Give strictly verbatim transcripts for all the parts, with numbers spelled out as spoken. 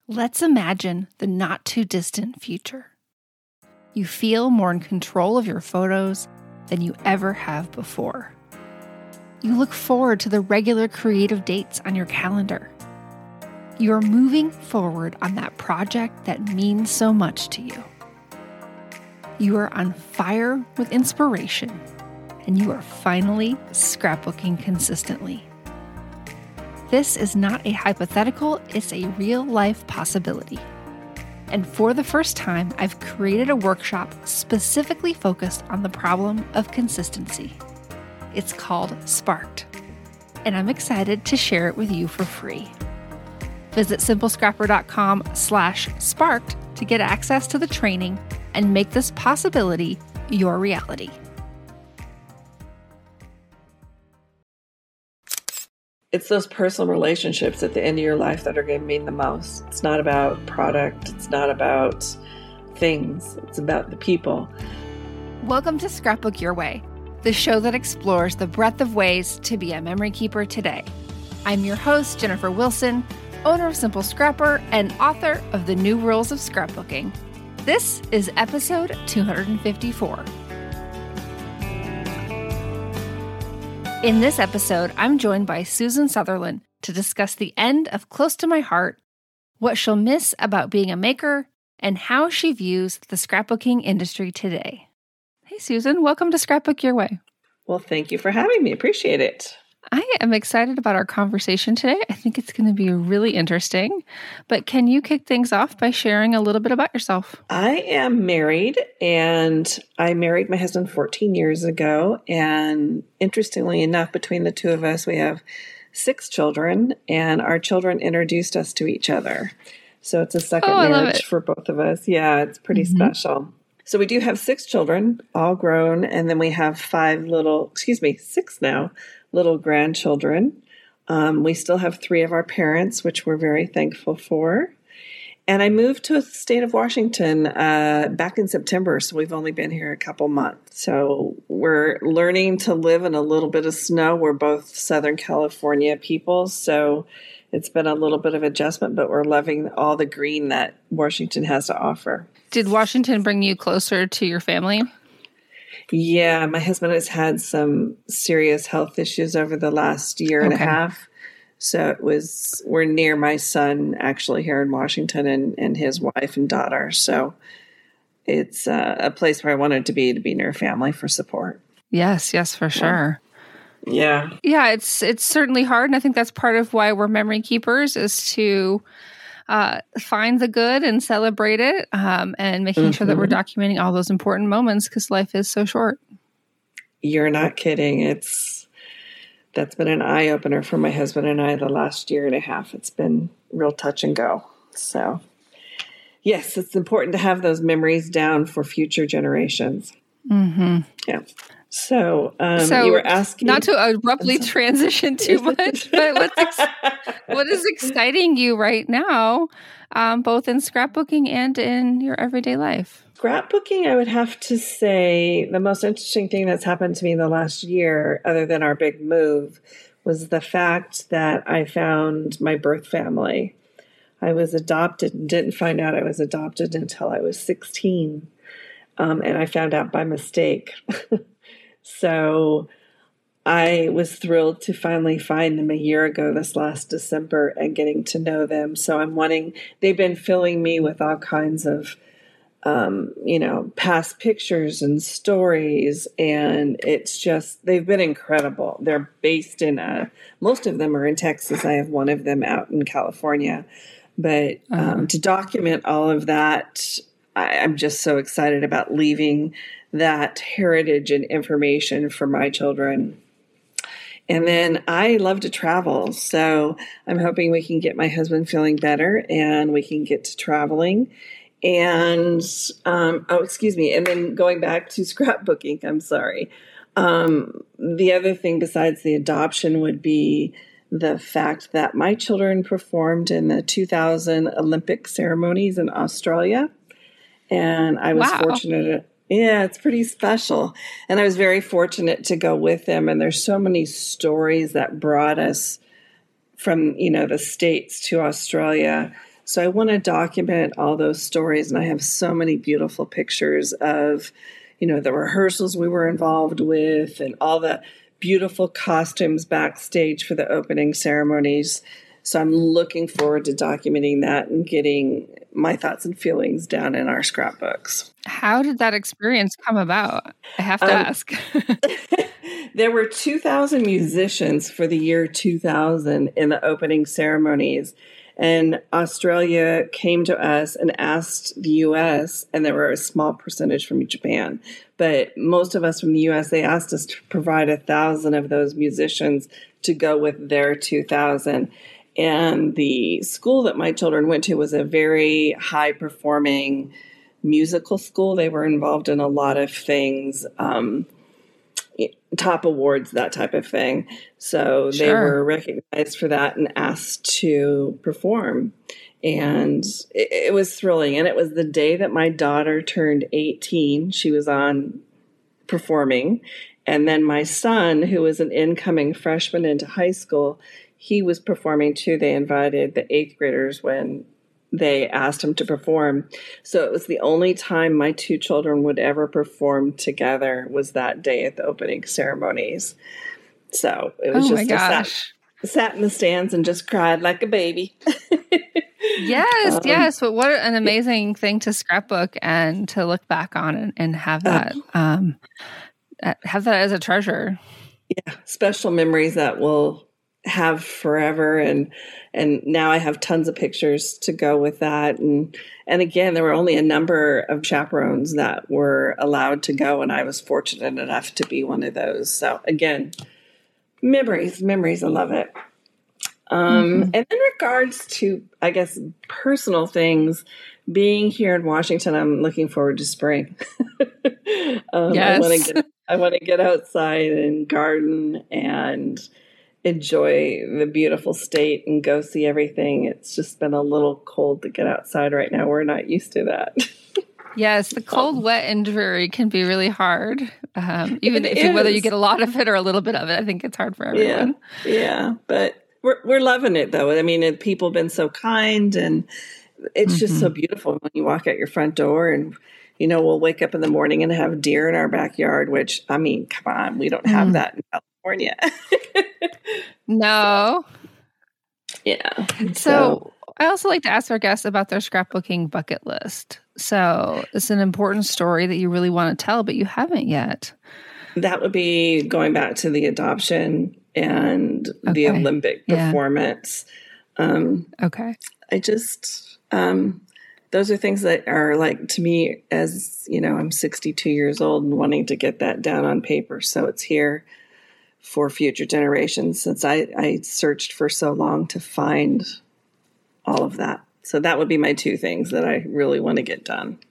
Let's imagine the not-too-distant future. You feel more in control of your photos than you ever have before. You look forward to the regular creative dates on your calendar. You are moving forward on that project that means so much to you. You are on fire with inspiration, and you are finally scrapbooking consistently. This is not a hypothetical, it's a real-life possibility. And for the first time, I've created a workshop specifically focused on the problem of consistency. It's called Sparked, and I'm excited to share it with you for free. Visit simplescrapper.com slash sparked to get access to the training and make this possibility your reality. It's those personal relationships at the end of your life that are going to mean the most. It's not about product. It's not about things. It's about the people. Welcome to Scrapbook Your Way, the show that explores the breadth of ways to be a memory keeper today. I'm your host, Jennifer Wilson, owner of Simple Scrapper and author of The New Rules of Scrapbooking. This is episode two hundred fifty-four. In this episode, I'm joined by Susan Sutherland to discuss the end of Close to My Heart, what she'll miss about being a maker, and how she views the scrapbooking industry today. Hey, Susan, welcome to Scrapbook Your Way. Well, thank you for having me. Appreciate it. I am excited about our conversation today. I think it's going to be really interesting. But can you kick things off by sharing a little bit about yourself? I am married, and I married my husband fourteen years ago. And interestingly enough, between the two of us, we have six children, and our children introduced us to each other. So it's a second oh, marriage for both of us. Yeah, it's pretty mm-hmm. special. So we do have six children, all grown, and then we have five little, excuse me, six now, little grandchildren. Um, we still have three of our parents, which we're very thankful for. And I moved to the state of Washington uh, back in September, so we've only been here a couple months. So we're learning to live in a little bit of snow. We're both Southern California people, so it's been a little bit of adjustment, but we're loving all the green that Washington has to offer. Did Washington bring you closer to your family? Yeah, my husband has had some serious health issues over the last year and okay. a half. So it was, we're near my son actually here in Washington and, and his wife and daughter. So it's uh, a place where I wanted to be, to be near family for support. Yes, yes, for sure. Yeah. Yeah, it's it's certainly hard. And I think that's part of why we're memory keepers is to uh, find the good and celebrate it um, and making mm-hmm. sure that we're documenting all those important moments because life is so short. You're not kidding. It's that's been an eye-opener for my husband and I the last year and a half. It's been real touch and go. So, yes, it's important to have those memories down for future generations. Mm-hmm. Yeah. So, um, so you were asking... Not to abruptly transition too much, but what's ex- what is exciting you right now, um, both in scrapbooking and in your everyday life? Scrapbooking, I would have to say the most interesting thing that's happened to me in the last year, other than our big move, was the fact that I found my birth family. I was adopted and didn't find out I was adopted until I was sixteen, um, and I found out by mistake. So I was thrilled to finally find them a year ago this last December and getting to know them. So I'm wanting, they've been filling me with all kinds of, um, you know, past pictures and stories. And it's just, they've been incredible. They're based in, uh, most of them are in Texas. I have one of them out in California. But um, uh-huh. to document all of that, I, I'm just so excited about leaving that heritage and information for my children. And then I love to travel. So I'm hoping we can get my husband feeling better and we can get to traveling. And, um, oh, excuse me. And then going back to scrapbooking, I'm sorry. Um, the other thing besides the adoption would be the fact that my children performed in the two thousand Olympic ceremonies in Australia. And I was wow. fortunate. Yeah, it's pretty special. And I was very fortunate to go with them. And there's so many stories that brought us from, you know, the States to Australia. So I want to document all those stories. And I have so many beautiful pictures of, you know, the rehearsals we were involved with and all the beautiful costumes backstage for the opening ceremonies. So I'm looking forward to documenting that and getting my thoughts and feelings down in our scrapbooks. How did that experience come about? I have to um, ask. There were two thousand musicians for the year two thousand in the opening ceremonies. And Australia came to us and asked the U S, and there were a small percentage from Japan. But most of us from the U S, they asked us to provide a thousand of those musicians to go with their two thousand. And the school that my children went to was a very high-performing musical school. They were involved in a lot of things, um, top awards, that type of thing. So sure. They were recognized for that and asked to perform. And it, it was thrilling. And it was the day that my daughter turned eighteen. She was on performing. And then my son, who was an incoming freshman into high school, he was performing too. They invited the eighth graders when they asked him to perform. So it was the only time my two children would ever perform together was that day at the opening ceremonies. So it was oh just my gosh. Sat, sat in the stands and just cried like a baby. Yes, um, yes. But what an amazing yeah. thing to scrapbook and to look back on and, and have that uh, um, have that as a treasure. Yeah, special memories that will have forever. And and now I have tons of pictures to go with that. And and again, there were only a number of chaperones that were allowed to go, and I was fortunate enough to be one of those. So again, memories, memories. I love it. Um, mm-hmm. And in regards to, I guess, personal things, being here in Washington, I'm looking forward to spring. um, yes. I want to get I want to get outside and garden and enjoy the beautiful state and go see everything. It's just been a little cold to get outside right now. We're not used to that. Yes, the cold, um, wet, and dreary can be really hard. Um, even if you, whether you get a lot of it or a little bit of it, I think it's hard for everyone. Yeah, yeah. But we're we're loving it though. I mean, people have been so kind, and it's mm-hmm. just so beautiful when you walk out your front door and. You know, we'll wake up in the morning and have deer in our backyard, which, I mean, come on, we don't have mm. that in California. No. So, yeah. So, so I also like to ask our guests about their scrapbooking bucket list. So it's an important story that you really want to tell, but you haven't yet. That would be going back to the adoption and okay. the Olympic performance. Yeah. Um, okay. I just... Um, Those are things that are like to me as, you know, I'm sixty-two years old and wanting to get that down on paper. So it's here for future generations since I, I searched for so long to find all of that. So that would be my two things that I really want to get done.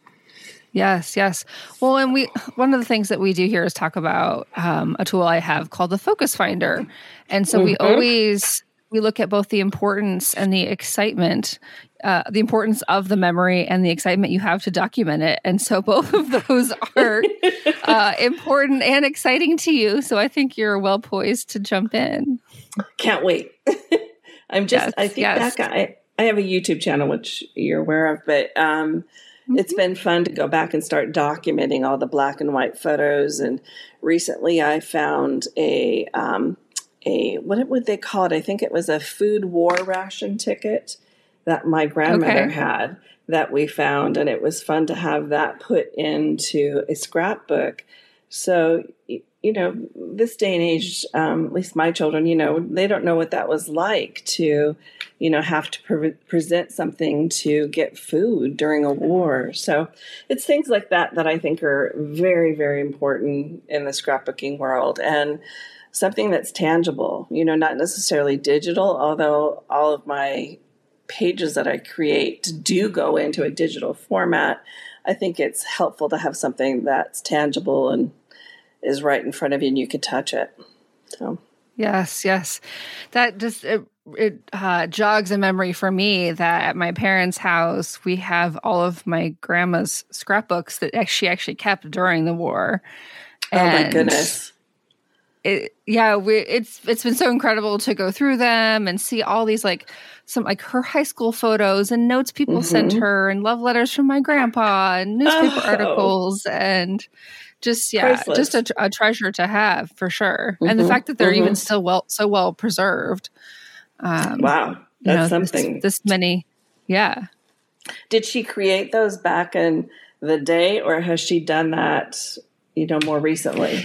Yes, yes. Well, and we one of the things that we do here is talk about um, a tool I have called the Focus Finder. And so mm-hmm. we always... We look at both the importance and the excitement, uh, the importance of the memory and the excitement you have to document it. And so both of those are uh, important and exciting to you. So I think you're well poised to jump in. Can't wait. I'm just, yes, I think yes. that guy, I have a YouTube channel, which you're aware of, but um, mm-hmm. it's been fun to go back and start documenting all the black and white photos. And recently I found a, um, a what would they call it? I think it was a food war ration ticket that my grandmother okay. had that we found, and it was fun to have that put into a scrapbook. So, you know, this day and age, um, at least my children, you know, they don't know what that was like to, you know, have to pre- present something to get food during a war. So it's things like that that I think are very, very important in the scrapbooking world. And something that's tangible, you know, not necessarily digital, although all of my pages that I create do go into a digital format. I think it's helpful to have something that's tangible and is right in front of you and you can touch it. So, yes, yes. That just, it, it uh, jogs a memory for me that at my parents' house, we have all of my grandma's scrapbooks that she actually kept during the war. And oh my goodness. it, yeah, we, it's it's been so incredible to go through them and see all these like some like her high school photos and notes people mm-hmm. sent her and love letters from my grandpa and newspaper oh. articles and just yeah, Priceless. just a, a treasure to have for sure. Mm-hmm. And the fact that they're mm-hmm. even still well so well preserved. Um, wow, that's you know, something. This, this many, yeah. Did she create those back in the day, or has she done that, you know, more recently?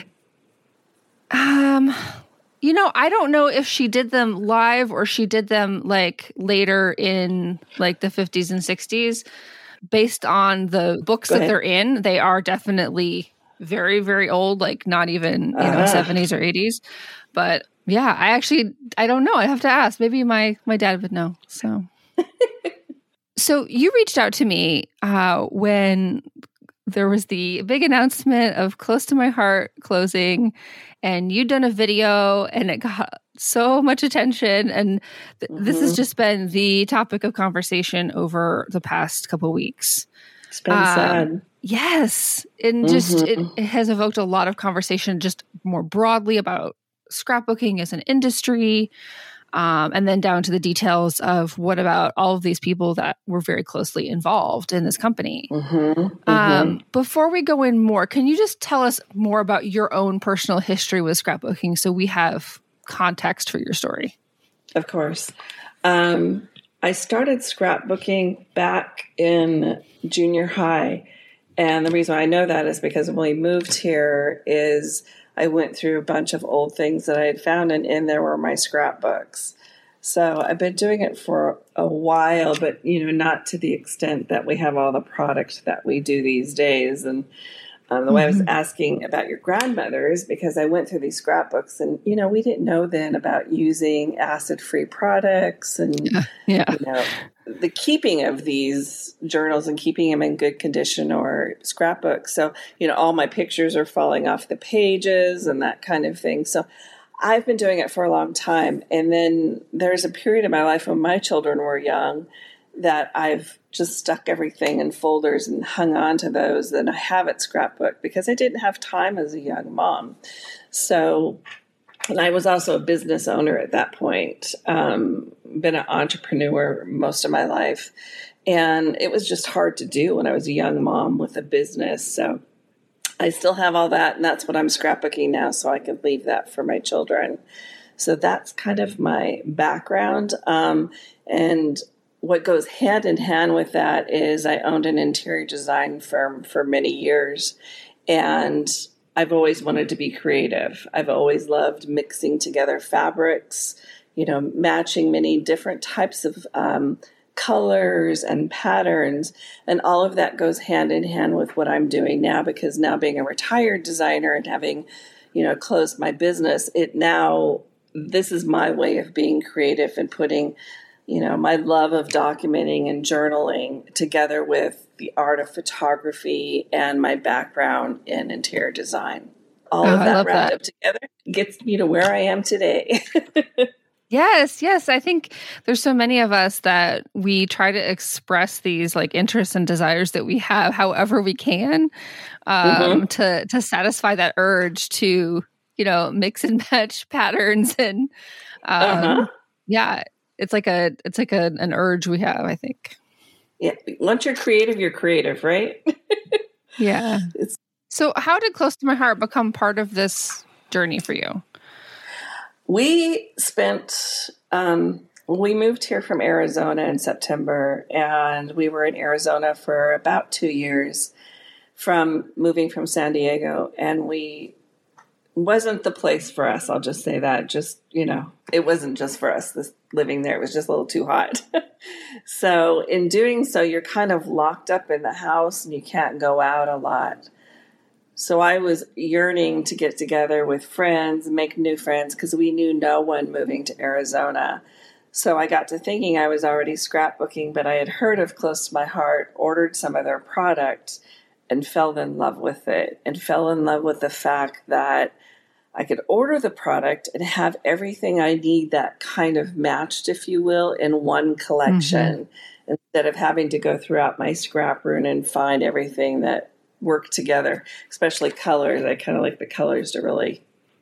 Um, you know, I don't know if she did them live or she did them like later in like the fifties and sixties. Based on the books that they're in, they are definitely very, very old, like not even, you uh-huh. know, seventies or eighties. But yeah, I actually, I don't know. I have to ask. Maybe my, my dad would know. So, so you reached out to me uh, when there was the big announcement of Close to My Heart closing, and you'd done a video and it got so much attention. And th- mm-hmm. this has just been the topic of conversation over the past couple of weeks. It's been um, sad. Yes. And just, mm-hmm. it, it has evoked a lot of conversation just more broadly about scrapbooking as an industry. Um, and then down to the details of what about all of these people that were very closely involved in this company. Mm-hmm, mm-hmm. Um, before we go in more, can you just tell us more about your own personal history with scrapbooking so we have context for your story? Of course. Um, I started scrapbooking back in junior high. And the reason I know that is because when we moved here is I went through a bunch of old things that I had found, and in there were my scrapbooks. So I've been doing it for a while, but, you know, not to the extent that we have all the products that we do these days. And um, the way mm-hmm. I was asking about your grandmothers, because I went through these scrapbooks and, you know, we didn't know then about using acid-free products and, yeah. Yeah. you know, the keeping of these journals and keeping them in good condition or scrapbooks. So, you know, all my pictures are falling off the pages and that kind of thing. So I've been doing it for a long time. And then there's a period in my life when my children were young that I've just stuck everything in folders and hung on to those. And I have it scrapbook because I didn't have time as a young mom. So, and I was also a business owner at that point, um, been an entrepreneur most of my life. And it was just hard to do when I was a young mom with a business. So I still have all that, and that's what I'm scrapbooking now so I can leave that for my children. So that's kind of my background. Um, and what goes hand in hand with that is I owned an interior design firm for many years, and I've always wanted to be creative. I've always loved mixing together fabrics, you know, matching many different types of um, colors and patterns. And all of that goes hand in hand with what I'm doing now, because now being a retired designer and having, you know, closed my business, it now, this is my way of being creative and putting, you know, my love of documenting and journaling together with the art of photography and my background in interior design. All oh, of that wrapped that. up together gets me to where I am today. Yes, yes. I think there's so many of us that we try to express these like interests and desires that we have however we can um, mm-hmm. to to satisfy that urge to, you know, mix and match patterns and um, uh-huh. yeah, it's like a it's like a, an urge we have, I think. Yeah, once you're creative, you're creative, right? Yeah. It's- so how did Close to My Heart become part of this journey for you? We spent, um, we moved here from Arizona in September, and we were in Arizona for about two years from moving from San Diego, and we wasn't the place for us. I'll just say that. Just, you know, it wasn't just for us, this living there. It was just a little too hot. So in doing so, you're kind of locked up in the house and you can't go out a lot. So I was yearning to get together with friends, make new friends, because we knew no one moving to Arizona. So I got to thinking I was already scrapbooking, but I had heard of Close to My Heart, ordered some of their product, and fell in love with it, and fell in love with the fact that I could order the product and have everything I need that kind of matched, if you will, in one collection, mm-hmm. instead of having to go throughout my scrap room and find everything that work together, especially colors. I kind of like the colors to really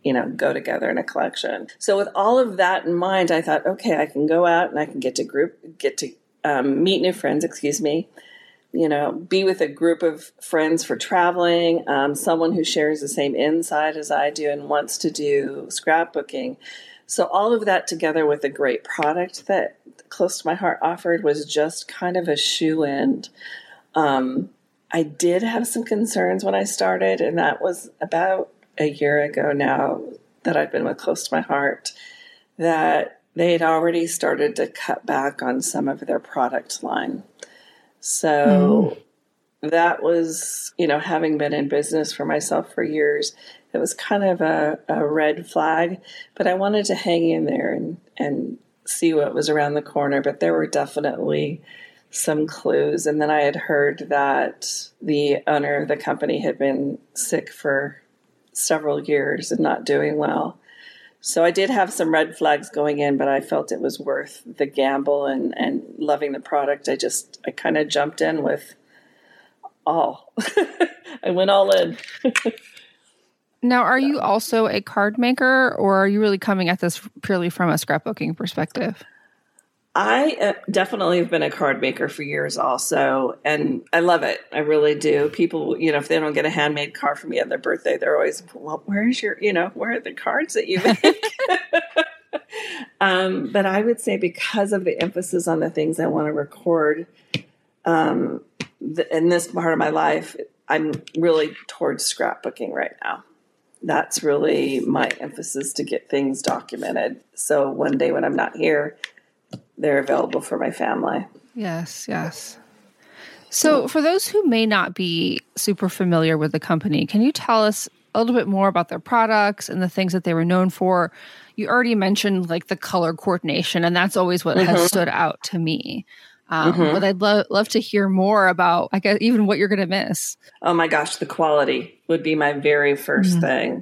you know, go together in a collection. So with all of that in mind, I thought, okay, I can go out and I can get to group, get to um, meet new friends, excuse me, you know, be with a group of friends for traveling, um, someone who shares the same insight as I do and wants to do scrapbooking. So all of that together with a great product that Close to My Heart offered was just kind of a shoe-in. Um, I did have some concerns when I started, and that was about a year ago now that I've been with Close to My Heart, that they had already started to cut back on some of their product line. So mm. that was, you know, having been in business for myself for years, it was kind of a, a red flag, but I wanted to hang in there and, and see what was around the corner. But there were definitely some clues. And then I had heard that the owner of the company had been sick for several years and not doing well. So I did have some red flags going in, but I felt it was worth the gamble and, and loving the product. I just, I kind of jumped in with all. I went all in. Now, are you also a card maker, or are you really coming at this purely from a scrapbooking perspective? I uh, definitely have been a card maker for years also, and I love it. I really do. People, you know, if they don't get a handmade card from me on their birthday, they're always, well, where's your, you know, where are the cards that you make? um, but I would say because of the emphasis on the things I want to record um, the, in this part of my life, I'm really towards scrapbooking right now. That's really my emphasis, to get things documented. So one day when I'm not here, they're available for my family. Yes, yes. So for those who may not be super familiar with the company, can you tell us a little bit more about their products and the things that they were known for? You already mentioned like the color coordination, and that's always what mm-hmm. has stood out to me. Um, mm-hmm. But I'd lo- love to hear more about, I guess, even what you're going to miss. Oh my gosh, the quality would be my very first mm-hmm. thing.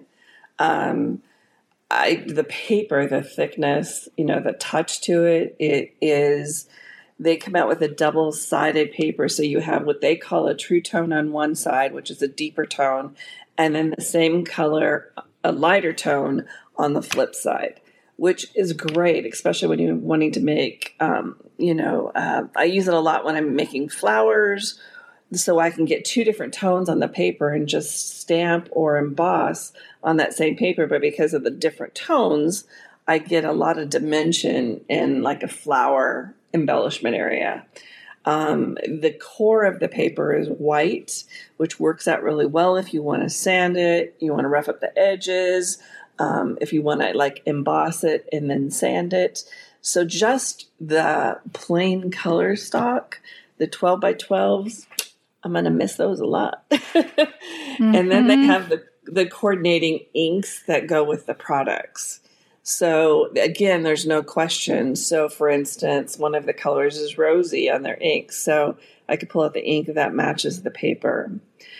Um, I, the paper, the thickness, you know, the touch to it, it is, they come out with a double-sided paper. So you have what they call a true tone on one side, which is a deeper tone, and then the same color, a lighter tone on the flip side, which is great, especially when you're wanting to make, um, you know, uh, I use it a lot when I'm making flowers, so I can get two different tones on the paper and just stamp or emboss on that same paper. But because of the different tones, I get a lot of dimension in like a flower embellishment area. Um, the core of the paper is white, which works out really well if you want to sand it, you want to rough up the edges, um, if you want to like emboss it and then sand it. So just the plain color stock, the twelve by twelves, I'm going to miss those a lot. mm-hmm. And then they have the, the coordinating inks that go with the products. So again, there's no question. So for instance, one of the colors is rosy on their ink. So I could pull out the ink that matches the paper.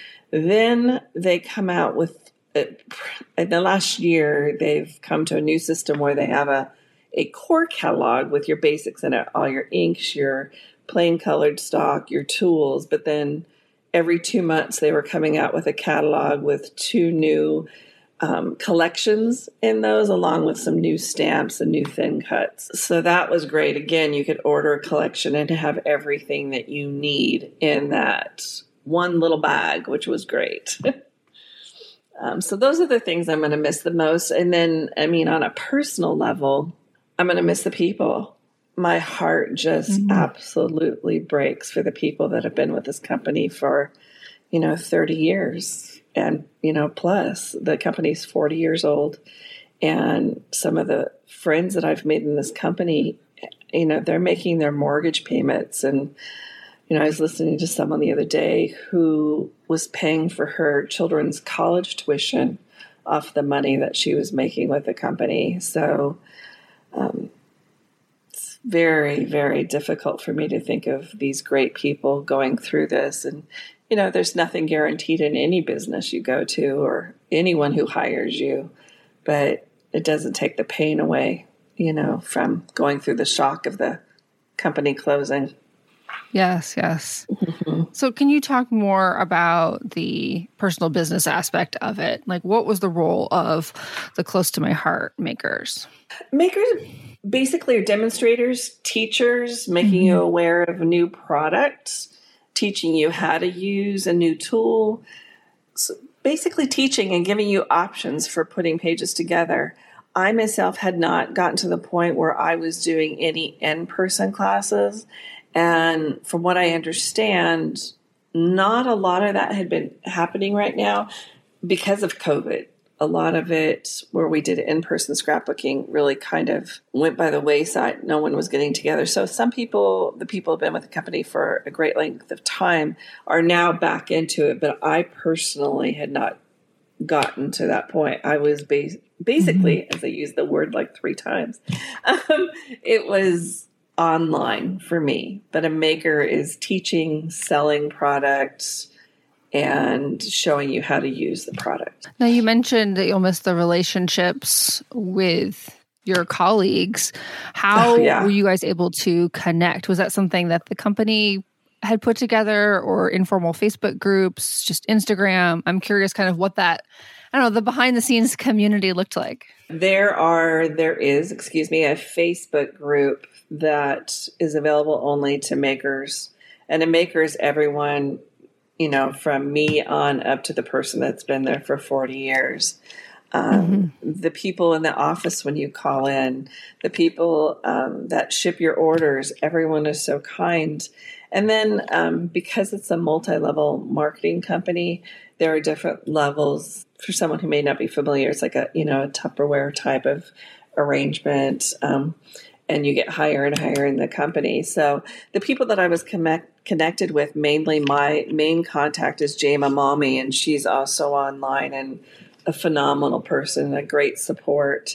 Then they come out with, in the last year, they've come to a new system where they have a, a core catalog with your basics in it, all your inks, your plain colored stock, your tools. But then every two months they were coming out with a catalog with two new um, collections in those, along with some new stamps and new thin cuts. So that was great. Again, you could order a collection and have everything that you need in that one little bag, which was great. um, so those are the things I'm going to miss the most. And then, I mean, on a personal level, I'm going to miss the people. My heart just mm-hmm. absolutely breaks for the people that have been with this company for, you know, thirty years and, you know, plus. The company's forty years old. And some of the friends that I've made in this company, you know, they're making their mortgage payments. And, you know, I was listening to someone the other day who was paying for her children's college tuition off the money that she was making with the company. So, um, very, very difficult for me to think of these great people going through this. And, you know, there's nothing guaranteed in any business you go to or anyone who hires you, but it doesn't take the pain away, you know, from going through the shock of the company closing. Yes, yes. Mm-hmm. So can you talk more about the personal business aspect of it? Like, what was the role of the Close to My Heart makers? Makers basically are demonstrators, teachers, making mm-hmm. you aware of new products, teaching you how to use a new tool. So basically teaching and giving you options for putting pages together. I myself had not gotten to the point where I was doing any in-person classes. And from what I understand, not a lot of that had been happening right now because of COVID. A lot of it where we did in-person scrapbooking really kind of went by the wayside. No one was getting together. So some people, the people who have been with the company for a great length of time, are now back into it. But I personally had not gotten to that point. I was bas- basically, mm-hmm. as I used the word like three times, um, it was online for me. But a maker is teaching, selling products, and showing you how to use the product. Now, you mentioned that you'll miss the relationships with your colleagues. How oh, yeah. were you guys able to connect? Was that something that the company had put together, or informal Facebook groups, just Instagram? I'm curious kind of what that, I don't know, the behind the scenes community looked like. There are, there is, excuse me, a Facebook group that is available only to makers. And a maker is everyone, you know, from me on up to the person that's been there for forty years. Um, mm-hmm. The people in the office when you call in, the people um, that ship your orders, everyone is so kind. And then um, because it's a multi-level marketing company, there are different levels for someone who may not be familiar. It's like a, you know, a Tupperware type of arrangement. Um, and you get higher and higher in the company. So the people that I was connect, connected with, mainly my main contact is Jama Mommy, and she's also online and a phenomenal person, a great support.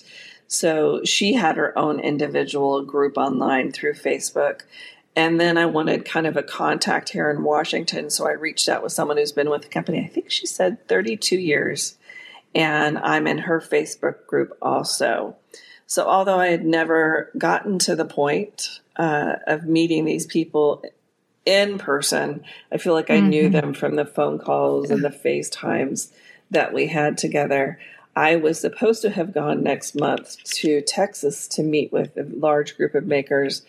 So she had her own individual group online through Facebook. And then I wanted kind of a contact here in Washington. So I reached out with someone who's been with the company, I think she said thirty-two years. And I'm in her Facebook group also. So although I had never gotten to the point uh, of meeting these people in person, I feel like I mm-hmm. knew them from the phone calls and the FaceTimes that we had together. I was supposed to have gone next month to Texas to meet with a large group of makers.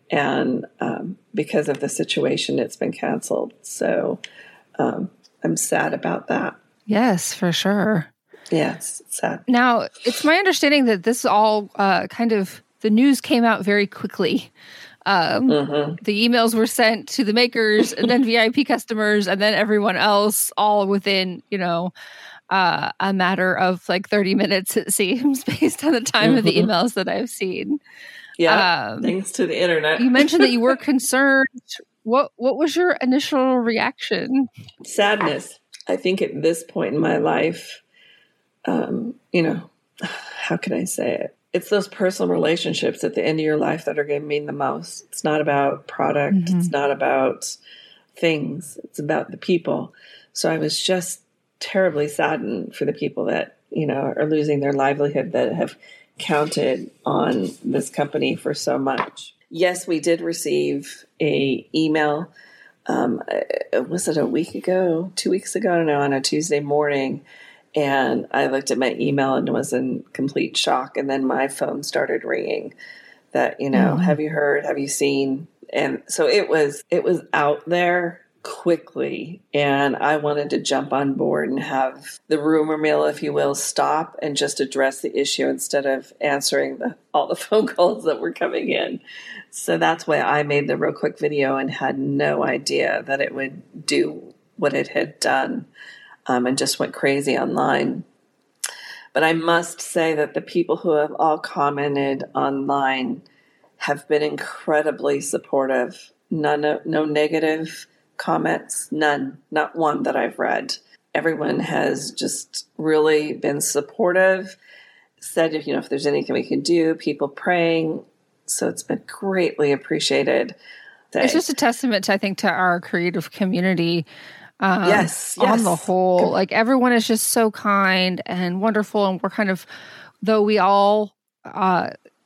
And um, because of the situation, it's been canceled. So um, I'm sad about that. Yes, for sure. Yes, it's sad. Now, it's my understanding that this all uh, kind of, the news came out very quickly. Um, mm-hmm. The emails were sent to the makers and then V I P customers and then everyone else, all within, you know, uh, a matter of like thirty minutes, it seems, based on the time mm-hmm. of the emails that I've seen. Yeah, um, thanks to the internet. You mentioned that you were concerned. What What was your initial reaction? Sadness. I think at this point in my life, um, you know, how can I say it? It's those personal relationships at the end of your life that are going to mean the most. It's not about product. Mm-hmm. It's not about things. It's about the people. So I was just terribly saddened for the people that, you know, are losing their livelihood, that have counted on this company for so much. Yes, we did receive a email. Um, was it a week ago, two weeks ago? I don't know, on a Tuesday morning. And I looked at my email and was in complete shock. And then my phone started ringing that, you know, mm-hmm. have you heard? Have you seen? And so it was, it was out there quickly. And I wanted to jump on board and have the rumor mill, if you will, stop and just address the issue instead of answering the, all the phone calls that were coming in. So that's why I made the real quick video and had no idea that it would do what it had done. Um, and just went crazy online. But I must say that the people who have all commented online have been incredibly supportive. None, no negative comments, none, not one that I've read. Everyone has just really been supportive, said, you know, if there's anything we can do, people praying. So it's been greatly appreciated. It's just a testament, to, I think, to our creative community. Um, yes, yes. On the yes. whole, like everyone is just so kind and wonderful. And we're kind of, though we all uh,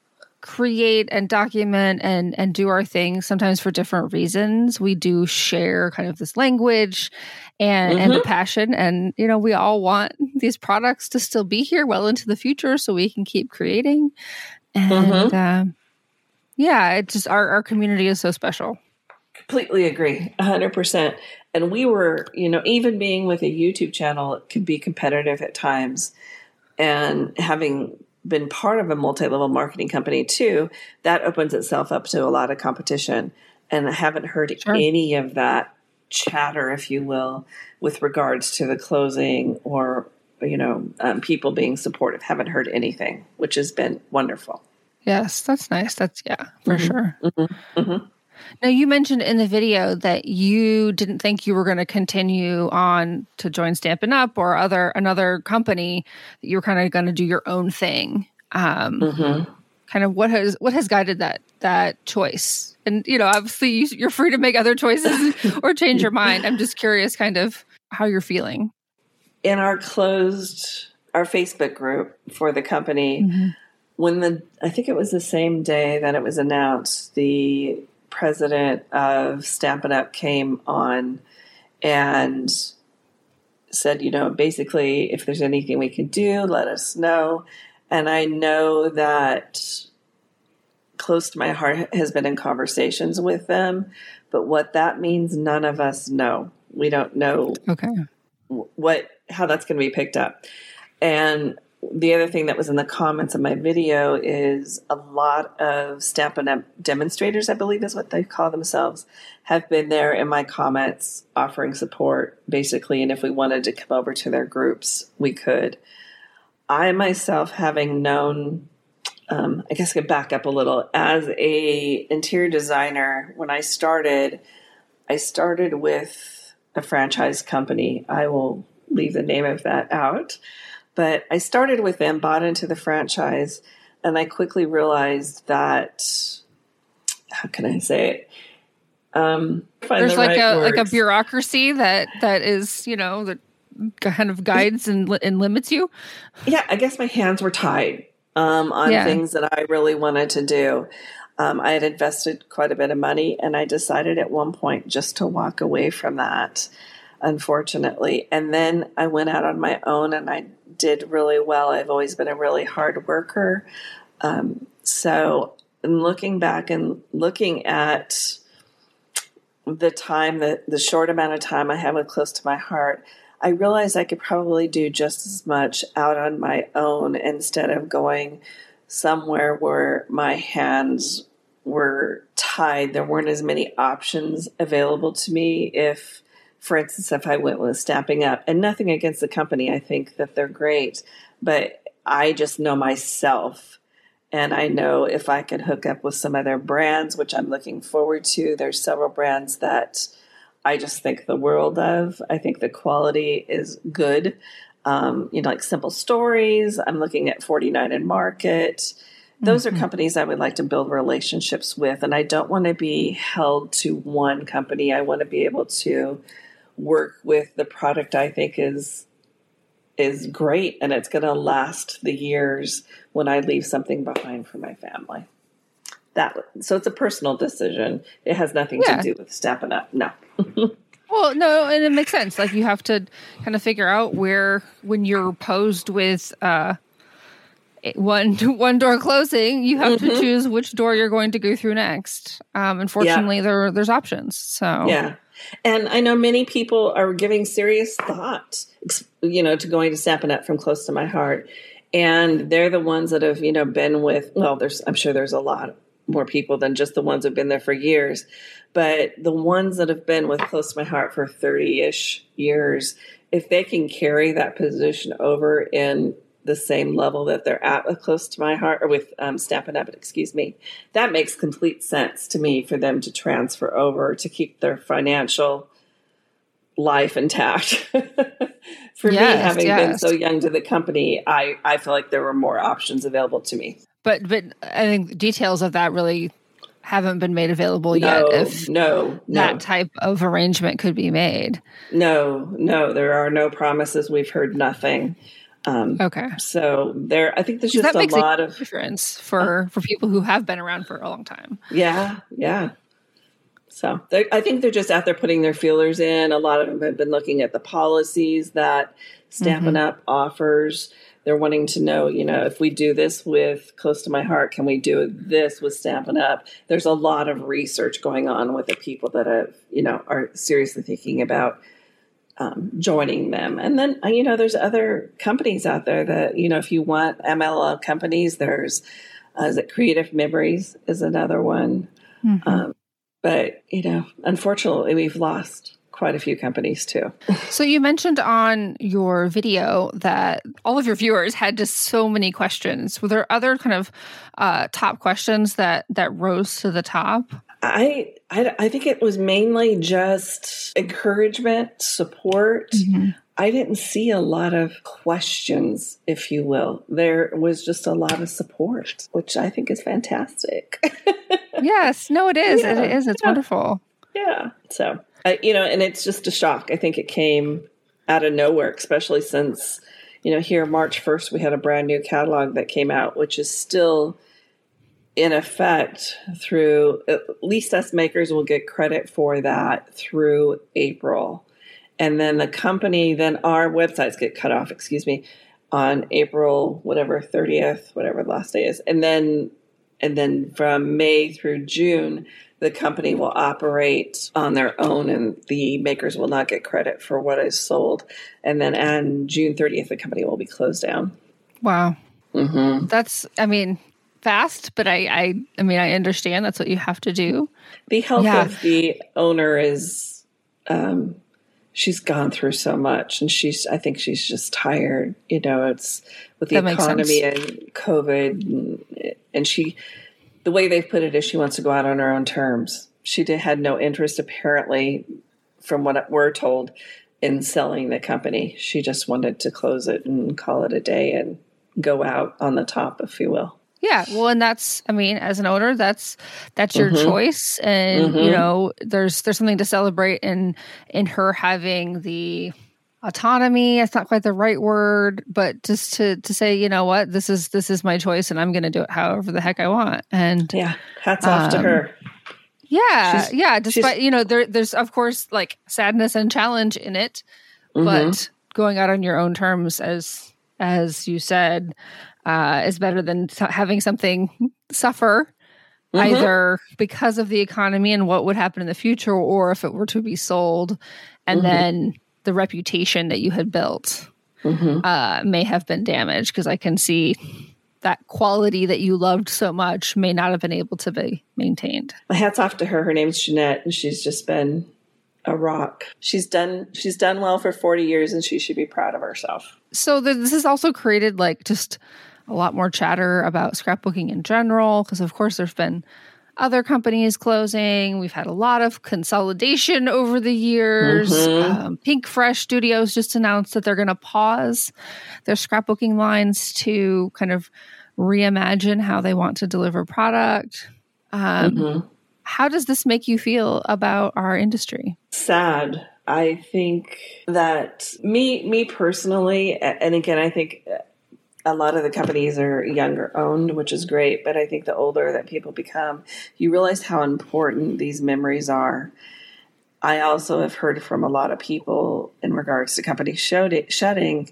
create and document and and do our thing, sometimes for different reasons, we do share kind of this language and, mm-hmm. and the passion. And, you know, we all want these products to still be here well into the future so we can keep creating. And mm-hmm. uh, yeah, it's just our, our community is so special. Completely agree. A hundred percent. And we were, you know, even being with a YouTube channel, it can be competitive at times. And having been part of a multi-level marketing company too, that opens itself up to a lot of competition. And I haven't heard sure. any of that chatter, if you will, with regards to the closing or, you know, um, people being supportive. Haven't heard anything, which has been wonderful. Yes, that's nice. That's, yeah, for mm-hmm. sure. Mm-hmm. Mm-hmm. Now, you mentioned in the video that you didn't think you were going to continue on to join Stampin' Up! Or other another company, that you were kind of going to do your own thing. Um, mm-hmm. Kind of what has what has guided that that choice? And, you know, obviously you, you're free to make other choices or change your mind. I'm just curious kind of how you're feeling. In our closed, our Facebook group for the company, mm-hmm. when the, I think it was the same day that it was announced, the president of Stampin' Up! Came on and said, you know, basically, if there's anything we can do, let us know. And I know that close to my heart has been in conversations with them, but what that means, none of us know. We don't know okay. what how that's going to be picked up. And the other thing that was in the comments of my video is a lot of Stampin' Up! Demonstrators, I believe is what they call themselves, have been there in my comments offering support, basically. And if we wanted to come over to their groups, we could. I myself, having known, um, I guess I could back up a little, as a interior designer, when I started, I started with a franchise company. I will leave the name of that out. But I started with them, bought into the franchise, and I quickly realized that, how can I say it? Um, find There's the like right a words. like a bureaucracy that that is, you know, that kind of guides and and limits you. Yeah, I guess my hands were tied um, on yeah. things that I really wanted to do. Um, I had invested quite a bit of money, and I decided at one point just to walk away from that, unfortunately. And then I went out on my own, and I did really well. I've always been a really hard worker. Um, so in looking back and looking at the time, that the short amount of time I have with Close to My Heart, I realized I could probably do just as much out on my own instead of going somewhere where my hands were tied. There weren't as many options available to me if, for instance, if I went with Stampin' Up! And nothing against the company, I think that they're great, but I just know myself, and I know if I can hook up with some other brands, which I'm looking forward to. There's several brands that I just think the world of. I think the quality is good. Um, you know, like Simple Stories. I'm looking at forty-nine and Market. Those mm-hmm. are companies I would like to build relationships with, and I don't want to be held to one company. I want to be able to work with the product I think is is great, and it's going to last the years when I leave something behind for my family. That so it's a personal decision. It has nothing yeah. to do with Stampin' Up. No. Well, no, and it makes sense. Like you have to kind of figure out where, when you're posed with uh, one one door closing, you have mm-hmm. to choose which door you're going to go through next. Um, unfortunately, yeah. there there there's options. So yeah. And I know many people are giving serious thought, you know, to going to Stampin' Up! From Close to My Heart. And they're the ones that have, you know, been with, well, there's, I'm sure there's a lot more people than just the ones who've been there for years. But the ones that have been with Close to My Heart for thirty-ish years, if they can carry that position over in the same level that they're at with Close to My Heart, or with um, Stampin' Up!, excuse me, that makes complete sense to me for them to transfer over to keep their financial life intact. For yes, me, having yes. been so young to the company, I, I feel like there were more options available to me. But but I think details of that really haven't been made available no, yet. If no, no. that type of arrangement could be made. No, no, there are no promises. We've heard nothing. Um, okay. So there, I think there's just that a makes lot a of difference for, uh, for people who have been around for a long time. Yeah. Yeah. So I think they're just out there putting their feelers in. A lot of them have been looking at the policies that Stampin' mm-hmm. Up! Offers. They're wanting to know, you know, if we do this with Close to My Heart, can we do this with Stampin' Up? There's a lot of research going on with the people that have, you know, are seriously thinking about um, joining them. And then, you know, there's other companies out there that, you know, if you want M L M companies, there's, uh, is it Creative Memories is another one. Mm-hmm. Um, But, you know, unfortunately, we've lost quite a few companies too. So you mentioned on your video that all of your viewers had just so many questions. Were there other kind of uh, top questions that, that rose to the top? I, I, I think it was mainly just encouragement, support. Mm-hmm. I didn't see a lot of questions, if you will. There was just a lot of support, which I think is fantastic. Yes, no, it is. Yeah, it is. It's yeah. wonderful. Yeah. So, uh, you know, and it's just a shock. I think it came out of nowhere, especially since, you know, here March first, we had a brand new catalog that came out, which is still in effect through, at least us makers will get credit for that through April. And then the company, then our websites get cut off, excuse me, on April, whatever, thirtieth, whatever the last day is. And then, and then from May through June, the company will operate on their own and the makers will not get credit for what is sold. And then on June thirtieth, the company will be closed down. Wow. Mm-hmm. That's, I mean, fast, but I, I, I mean, I understand that's what you have to do. The health yeah. of the owner is, um, she's gone through so much and she's, I think she's just tired, you know, it's with the economy and COVID and, and she, the way they've put it is she wants to go out on her own terms. She did, had no interest apparently from what we're told in selling the company. She just wanted to close it and call it a day and go out on the top, if you will. Yeah, well, and that's, I mean, as an owner, that's that's your mm-hmm. choice, and mm-hmm. you know, there's there's something to celebrate in in her having the autonomy. It's not quite the right word, but just to to say, you know what, this is this is my choice, and I'm going to do it however the heck I want. And yeah, hats off um, to her. Yeah, she's, yeah. Despite you know, there there's of course like sadness and challenge in it, mm-hmm. but going out on your own terms, as as you said. Uh, is better than t- having something suffer mm-hmm. either because of the economy and what would happen in the future, or if it were to be sold, and mm-hmm. then the reputation that you had built mm-hmm. uh, may have been damaged, because I can see that quality that you loved so much may not have been able to be maintained. My hat's off to her. Her name's Jeanette, and she's just been a rock. She's done she's done well for forty years, and she should be proud of herself. So the, this has also created like just a lot more chatter about scrapbooking in general, because of course there's been other companies closing. We've had a lot of consolidation over the years. Mm-hmm. Um, Pink Fresh Studios just announced that they're going to pause their scrapbooking lines to kind of reimagine how they want to deliver product. Um, mm-hmm. How does this make you feel about our industry? Sad. I think that me, me personally, and again, I think a lot of the companies are younger owned, which is great. But I think the older that people become, you realize how important these memories are. I also have heard from a lot of people in regards to companies shutting,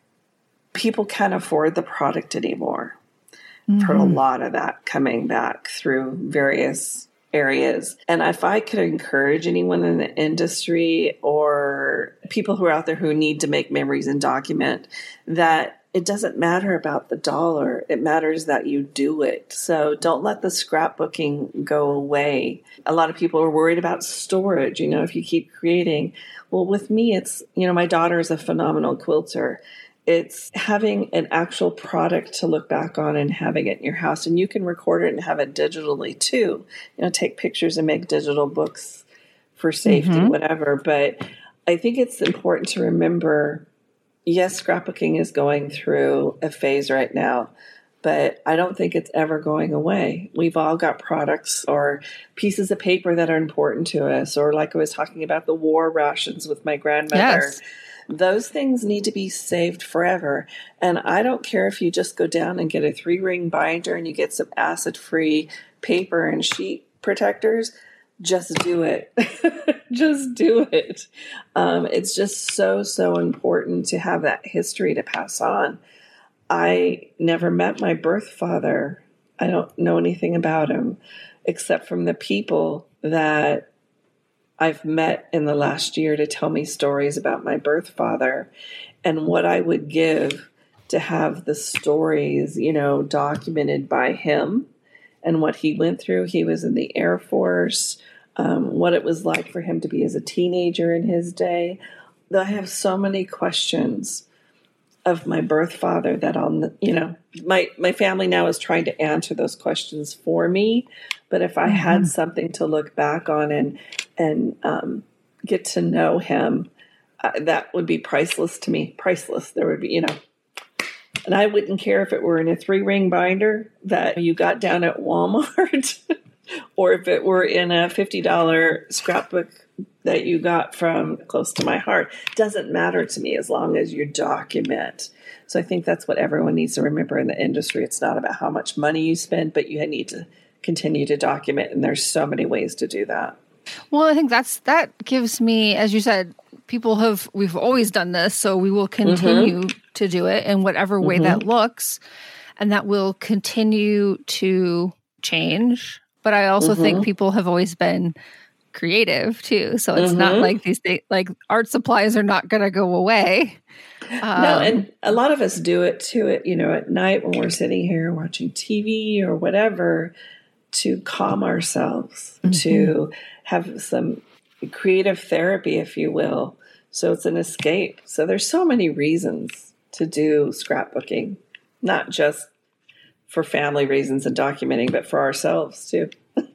people can't afford the product anymore. Mm-hmm. I've heard a lot of that coming back through various areas. And if I could encourage anyone in the industry or people who are out there who need to make memories and document, that it doesn't matter about the dollar. It matters that you do it. So don't let the scrapbooking go away. A lot of people are worried about storage. You know, if you keep creating, well, with me, it's, you know, my daughter is a phenomenal quilter. It's having an actual product to look back on and having it in your house. And you can record it and have it digitally too. You know, take pictures and make digital books for safety, mm-hmm. whatever. But I think it's important to remember, yes, scrapbooking is going through a phase right now, but I don't think it's ever going away. We've all got products or pieces of paper that are important to us, or like I was talking about the war rations with my grandmother. Yes. Those things need to be saved forever. And I don't care if you just go down and get a three ring binder and you get some acid free paper and sheet protectors. Just do it. Just do it. Um, it's just so, so important to have that history to pass on. I never met my birth father. I don't know anything about him except from the people that I've met in the last year to tell me stories about my birth father and what I would give to have the stories, you know, documented by him and what he went through. He was in the Air Force, um, what it was like for him to be as a teenager in his day. I have so many questions of my birth father that I'll, you know, my, my family now is trying to answer those questions for me. But if I mm-hmm. had something to look back on and, and um, get to know him, uh, that would be priceless to me. Priceless. There would be, you know, and I wouldn't care if it were in a three ring binder that you got down at Walmart or if it were in a fifty dollars scrapbook that you got from close to my heart. Doesn't matter to me as long as you document. So I think that's what everyone needs to remember in the industry. It's not about how much money you spend, but you need to continue to document. And there's so many ways to do that. Well, I think that's, that gives me, as you said, people have, we've always done this, so we will continue mm-hmm. to do it in whatever way mm-hmm. that looks. And that will continue to change. But I also mm-hmm. think people have always been creative too. So it's mm-hmm. not like these things, like art supplies are not going to go away. Um, no, and a lot of us do it too, at, you know, at night when we're sitting here watching T V or whatever, to calm ourselves, mm-hmm. to have some creative therapy, if you will. So it's an escape. So there's so many reasons to do scrapbooking, not just for family reasons and documenting, but for ourselves too.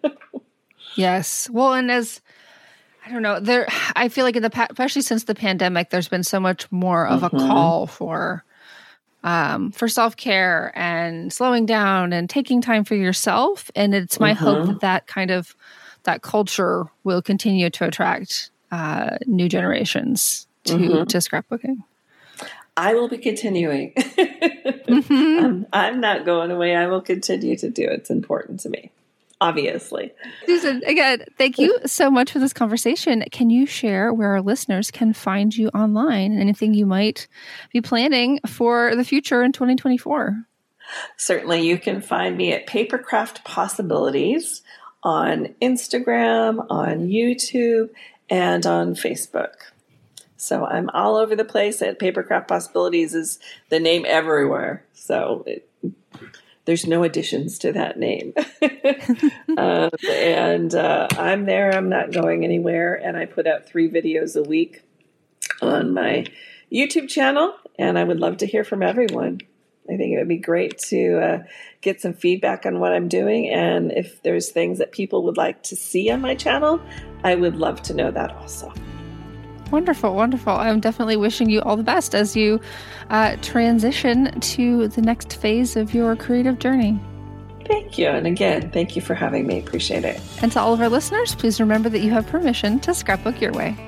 Yes. Well, and as, I don't know, there, I feel like in the past, especially since the pandemic, there's been so much more of mm-hmm. a call for, um, for self-care and slowing down and taking time for yourself. And it's my mm-hmm. hope that that kind of, that culture will continue to attract, uh, new generations to, mm-hmm. to scrapbooking. I will be continuing. mm-hmm. I'm, I'm not going away. I will continue to do it. It's important to me. Obviously. Susan, again, thank you so much for this conversation. Can you share where our listeners can find you online and anything you might be planning for the future in twenty twenty-four? Certainly. You can find me at Papercraft Possibilities on Instagram, on YouTube, and on Facebook. So I'm all over the place. At Papercraft Possibilities is the name everywhere. So it, there's no additions to that name. um, and uh, I'm there. I'm not going anywhere. And I put out three videos a week on my YouTube channel. And I would love to hear from everyone. I think it would be great to uh, get some feedback on what I'm doing. And if there's things that people would like to see on my channel, I would love to know that also. Wonderful, wonderful. I'm definitely wishing you all the best as you uh, transition to the next phase of your creative journey. Thank you. And again, thank you for having me. Appreciate it. And to all of our listeners, please remember that you have permission to scrapbook your way.